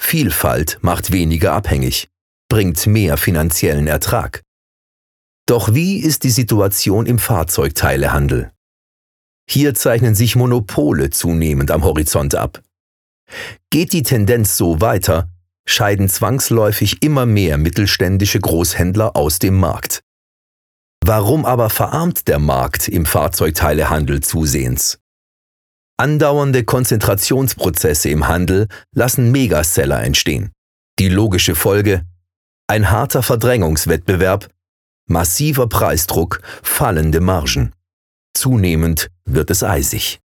Vielfalt macht weniger abhängig, bringt mehr finanziellen Ertrag. Doch wie ist die Situation im Fahrzeugteilehandel? Hier zeichnen sich Monopole zunehmend am Horizont ab. Geht die Tendenz so weiter, scheiden zwangsläufig immer mehr mittelständische Großhändler aus dem Markt. Warum aber verarmt der Markt im Fahrzeugteilehandel zusehends? Andauernde Konzentrationsprozesse im Handel lassen Megaseller entstehen. Die logische Folge: ein harter Verdrängungswettbewerb, massiver Preisdruck, fallende Margen. Zunehmend wird es eisig.